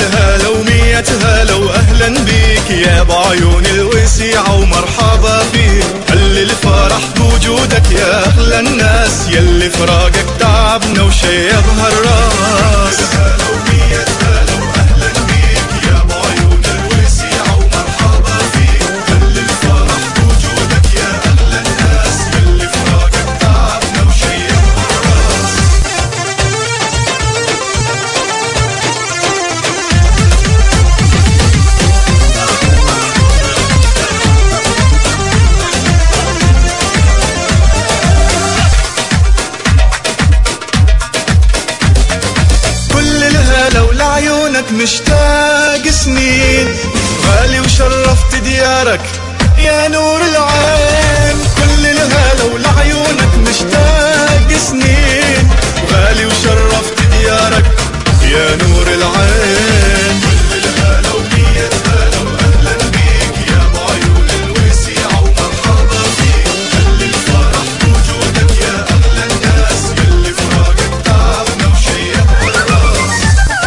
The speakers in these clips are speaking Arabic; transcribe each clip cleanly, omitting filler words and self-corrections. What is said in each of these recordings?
الهلا ومية هلا واهلا بيك يا بعيون الوسيعة ومرحبا فيك. هل الفرح بوجودك يا اغلى الناس، يلي فراقك تعبنا وشيبها الراس. الهلا ومية هلا واهلا بيك يا بعيون الوسيعة ومرحبا فيك. هل الفرح بوجودك يا اغلى الناس، يلي فراقك تعبنا وشيبها الراس. لو لعيونك مشتاق سنين، غالي وشرفت ديارك يا نور العين. كل الهلا ولعيونك مشتاق سنين، غالي وشرفت ديارك يا نور العين. كل الهلا ومية هلا واهلا بيك يا بعيون الوسيعة ومرحبا فيك. خلي الفرح بوجودك يا اغلى الناس، يلي فراقك تعبنا وشيبنا الراس.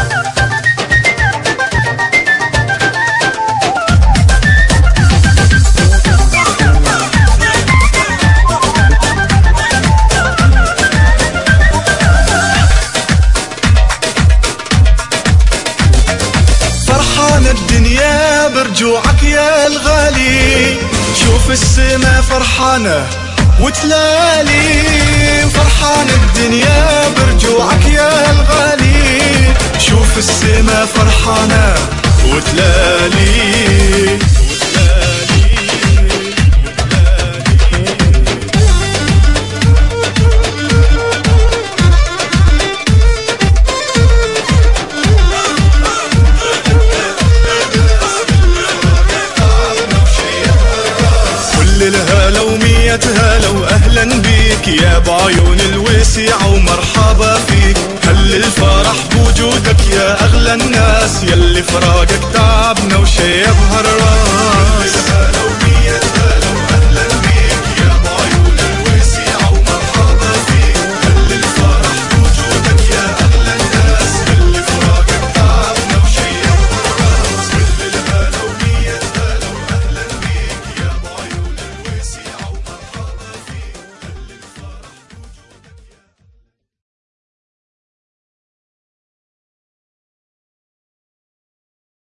الدنيا برجوعك يا الغالي، شوف السما فرحانة وتلالي. فرحان الدنيا برجوعك يا الغالي، شوف السما فرحانة وتلالي. الهلا ومية هلا واهلا بيك يا بعيون الوسيعة